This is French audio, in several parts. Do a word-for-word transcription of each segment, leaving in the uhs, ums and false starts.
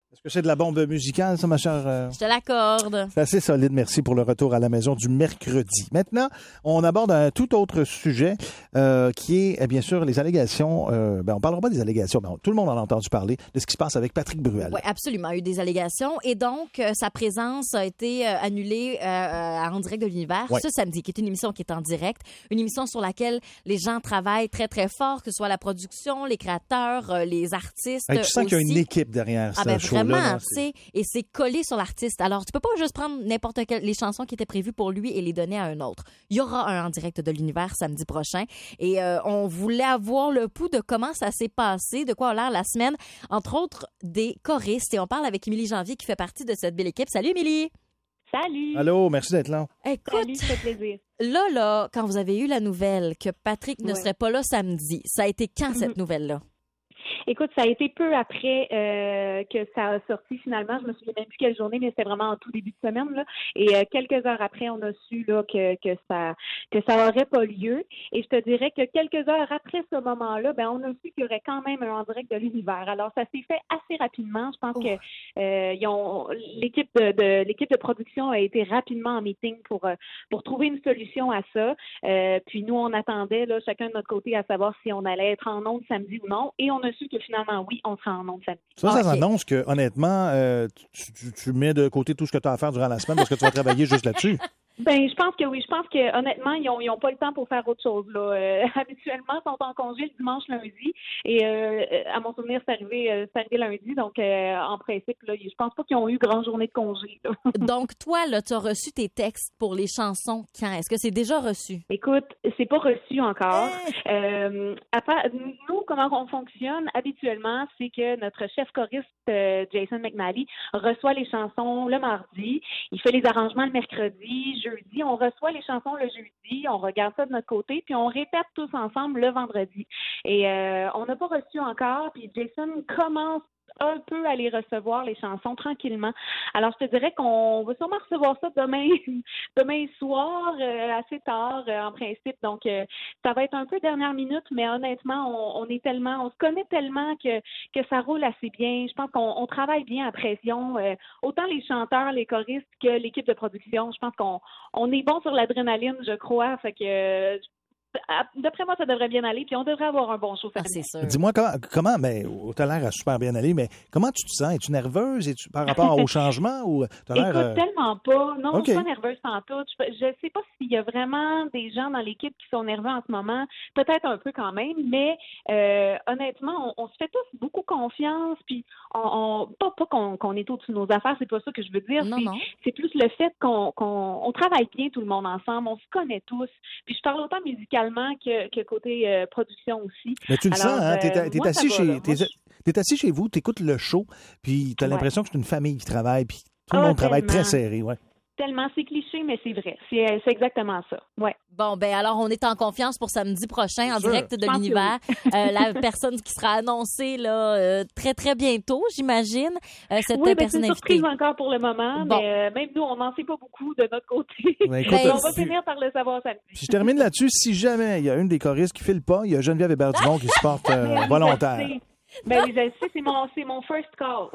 Est-ce que c'est de la bombe musicale, ça, ma chère? Euh... Je te l'accorde. C'est assez solide. Merci pour le retour à la maison du mercredi. Maintenant, on aborde un tout autre sujet euh, qui est, bien sûr, les allégations. Euh, ben, on ne parlera pas des allégations, mais on, tout le monde en a entendu parler de ce qui se passe avec Patrick Bruel. Oui, absolument. Il y a eu des allégations. Et donc, euh, sa présence a été euh, annulée euh, à En direct de l'univers ouais. ce samedi, qui est une émission qui est en direct. Une émission sur laquelle les gens travaillent très, très fort, que ce soit la production, les créateurs, euh, les artistes. Hey, tu sens aussi. qu'il y a une équipe derrière ah, ce ben, show-là. Vraiment, Là, tu sais, et c'est collé sur l'artiste. Alors, tu peux pas juste prendre n'importe quelle les chansons qui étaient prévues pour lui et les donner à un autre. Il y aura un En direct de l'univers samedi prochain. Et euh, on voulait avoir le pouls de comment ça s'est passé, de quoi a l'air la semaine, entre autres des choristes. Et on parle avec Émilie Janvier qui fait partie de cette belle équipe. Salut, Émilie! Salut! Allô, merci d'être là. Écoute, Salut, ça fait plaisir. Là, là, quand vous avez eu la nouvelle que Patrick ne ouais. serait pas là samedi, ça a été quand, cette Mm-hmm. nouvelle-là? Écoute, ça a été peu après euh, que ça a sorti finalement. Je me souviens même plus quelle journée, mais c'était vraiment en tout début de semaine. Là. Et euh, quelques heures après, on a su là, que, que ça que ça aurait pas lieu. Et je te dirais que quelques heures après ce moment-là, ben on a su qu'il y aurait quand même un En direct de l'univers. Alors, ça s'est fait assez rapidement. Je pense oh. que euh, ils ont, l'équipe de, de l'équipe de production a été rapidement en meeting pour pour trouver une solution à ça. Euh, puis nous, on attendait là, chacun de notre côté à savoir si on allait être en ondes samedi ou non. Et on a su que finalement, oui, on sera en ondes samedi. Ça, ça okay. annonce que, honnêtement, euh, tu, tu, tu mets de côté tout ce que tu as à faire durant la semaine parce que tu vas travailler juste là-dessus. Ben, je pense que oui. Je pense que honnêtement, ils ont, ils ont pas le temps pour faire autre chose. Là. Euh, habituellement, ils sont en congé le dimanche, lundi. Et euh, à mon souvenir, c'est arrivé, euh, c'est arrivé lundi. Donc, euh, en principe, là, je pense pas qu'ils ont eu grande journée de congé. Là. Donc, toi, là, tu as reçu tes textes pour les chansons quand? Est-ce que c'est déjà reçu? Écoute, c'est pas reçu encore. Euh, à part, nous, comment on fonctionne habituellement, c'est que notre chef choriste, euh, Jason McNally, reçoit les chansons le mardi. Il fait les arrangements le mercredi, jeudi. On reçoit les chansons le jeudi. On regarde ça de notre côté, puis on répète tous ensemble le vendredi. Et euh, on n'a pas reçu encore, puis Jason commence un peu à les recevoir, les chansons, tranquillement. Alors, je te dirais qu'on va sûrement recevoir ça demain demain soir, euh, assez tard, euh, en principe. Donc, euh, ça va être un peu dernière minute, mais honnêtement, on, on est tellement, on se connaît tellement que, que ça roule assez bien. Je pense qu'on on travaille bien à pression. Euh, autant les chanteurs, les choristes que l'équipe de production. Je pense qu'on on est bon sur l'adrénaline, je crois. Fait que... Euh, d'après moi, ça devrait bien aller, puis on devrait avoir un bon show. Ah, c'est sûr. Dis-moi, comment, comment ben, t'as l'air à super bien aller, mais comment tu te sens? Es-tu nerveuse? Es-tu par rapport au changement? Ou t'as l'air, Écoute, euh... tellement pas. Non, okay. je suis pas nerveuse en tout. Je ne sais pas s'il y a vraiment des gens dans l'équipe qui sont nerveux en ce moment. Peut-être un peu quand même, mais euh, honnêtement, on, on se fait tous beaucoup confiance, puis on, on pas, pas qu'on, qu'on est au-dessus de nos affaires, c'est pas ça que je veux dire. Non, c'est, non. c'est plus le fait qu'on, qu'on on travaille bien tout le monde ensemble, on se connaît tous. Puis je parle autant musicalement que, que côté euh, production aussi. Mais tu le Alors, sens, hein? T'es, euh, t'es, moi, assis va, chez, là. t'es, Moi, t'es assis chez vous, t'écoutes le show, puis t'as ouais. l'impression que c'est une famille qui travaille, puis tout le ah, monde travaille tellement. très serré, ouais. Tellement, c'est cliché, mais c'est vrai. C'est, c'est exactement ça. Ouais. Bon, ben alors, on est en confiance pour samedi prochain, en sûr. direct de l'univers. Oui. euh, la personne qui sera annoncée là euh, très, très bientôt, j'imagine, euh, cette oui, ben, personne c'est une invitée. surprise encore pour le moment, bon. mais euh, même nous, on n'en sait pas beaucoup de notre côté. Ben, écoute, on va puis, finir par le savoir samedi. Puis je termine là-dessus. Si jamais il y a une des choristes qui file pas, il y a Geneviève Hébert-Dumont qui se porte euh, volontaire. Ben oui, je le sais, c'est mon, c'est mon first call.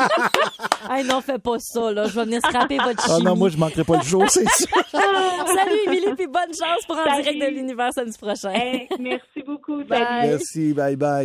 Hey, non, fais pas ça, là. Je vais venir scraper votre chimie. Ah non, moi, je manquerai pas le jour, c'est sûr. Salut, Émilie, puis bonne chance pour En Salut. direct de l'univers samedi prochain. Hey, merci beaucoup. Bye. Salut. Merci, bye-bye.